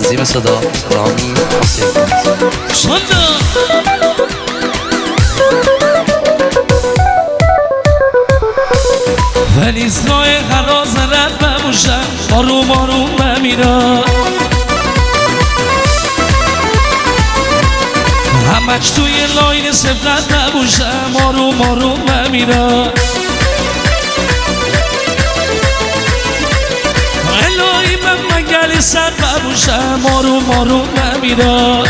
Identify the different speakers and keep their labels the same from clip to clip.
Speaker 1: تنظیم صدا رامی حسین
Speaker 2: ولی اسرای خراز رد بموشم آروم آروم بمیرم همش توی لاین سبقت نبوشم آروم آروم بمیرم الهی من مگلی سر ببوشم آروم آروم بمیرم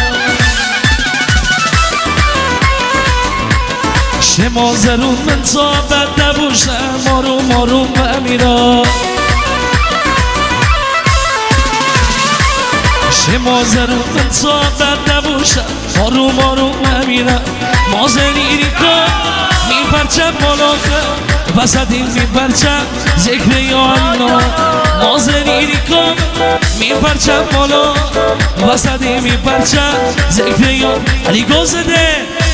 Speaker 2: شما زرون من صابت نبوشم آروم آروم بمیرم شما زرون من صابت نبوشم آروم آروم بمیرم مازنیری کن میپرچم بالاخر وسطی میپرچم ذکر یا الله مازنیری کن میپرچم بالا وسطی میپرچم ذکر یا علی گوزده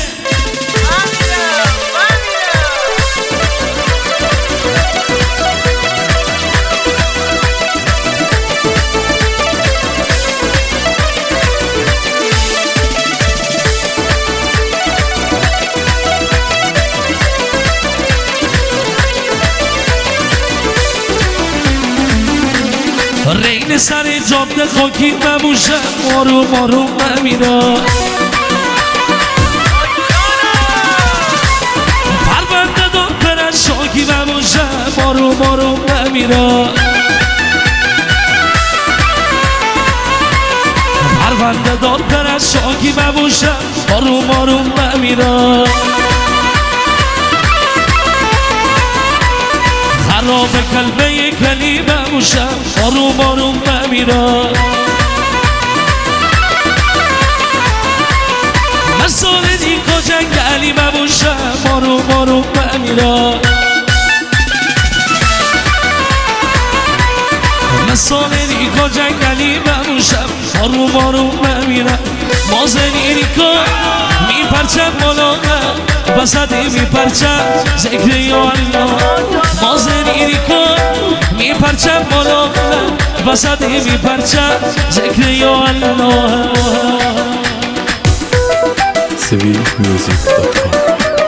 Speaker 2: رین سر جاده خاکی بموشم آروم آروم بمیرم پرونده دار پرد شاکی بموشم آروم آروم بمیرم پرونده دار پرد شاکی بموشم آروم آروم بمیرم خراب کلبه کلی بموشم آروم آروم بمیرم مسال دیکا جنگلی بموشم آروم آروم بمیرم مسال دیکا جنگلی بموشم آروم آروم بمیرم مازنی ریکا میپرچم بالاخر وسطی میپرچم ذکر یا الله مازنی ریکا میپرچم بالاخر وسطی میپرچم ذکر یا الله
Speaker 3: civilmusic.com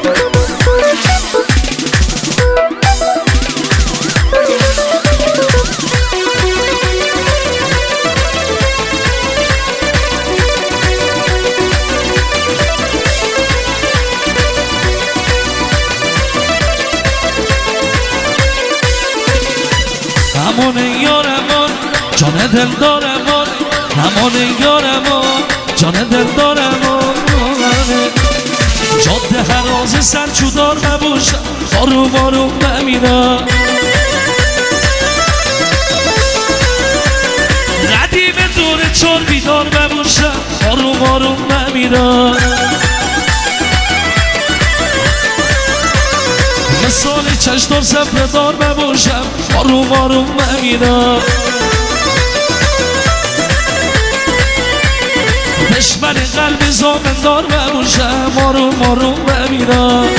Speaker 2: همون یارمان جان دل دارمان همون یارمان جان دل دارمان جاده هراز سر چودار نباشم آروم آروم بمیرم قدیم دور چار بیدار بباشم آروم آروم بمیرم مثال چشتار سفر دار بباشم آروم آروم بمیرم دشمن قلب زامن دار بباشم آروم آروم بمیرم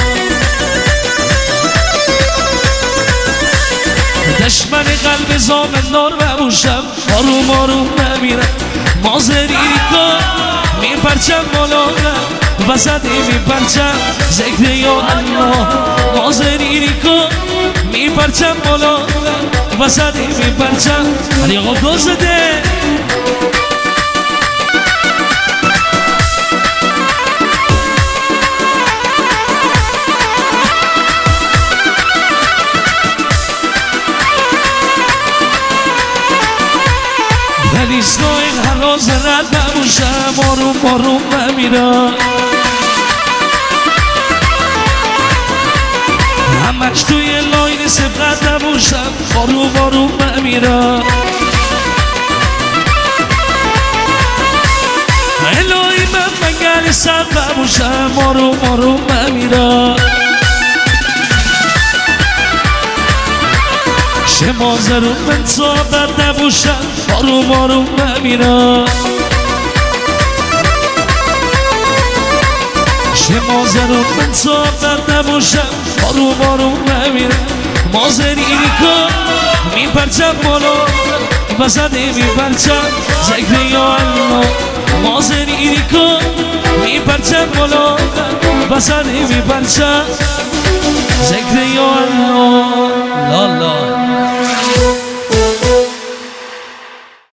Speaker 2: دشمن قلب زامن دار بباشم آروم آروم بمیرم مازری کن میپرچم بالاخر وسطی میپرچم ذکر یا الله مازری کن میپرچم بالاخر وسطی میپرچم علی آقا گوزده ولی اسرای خراز رد بموشم آروم آروم بمیرم همش توی لاین سبقت نبوشم آروم آروم بمیرم الهی من مگلی سر بموشم آروم آروم بمیرم شما زرون من صابت نبوشم آروم آروم بمیرم شما زرون من صابت نبوشم آروم آروم بمیرم مازنی کن میپرچم بالا بزده میپرچم ذکر یا الله مازنی کن میپرچم بالا بزده میپرچم ذکر یا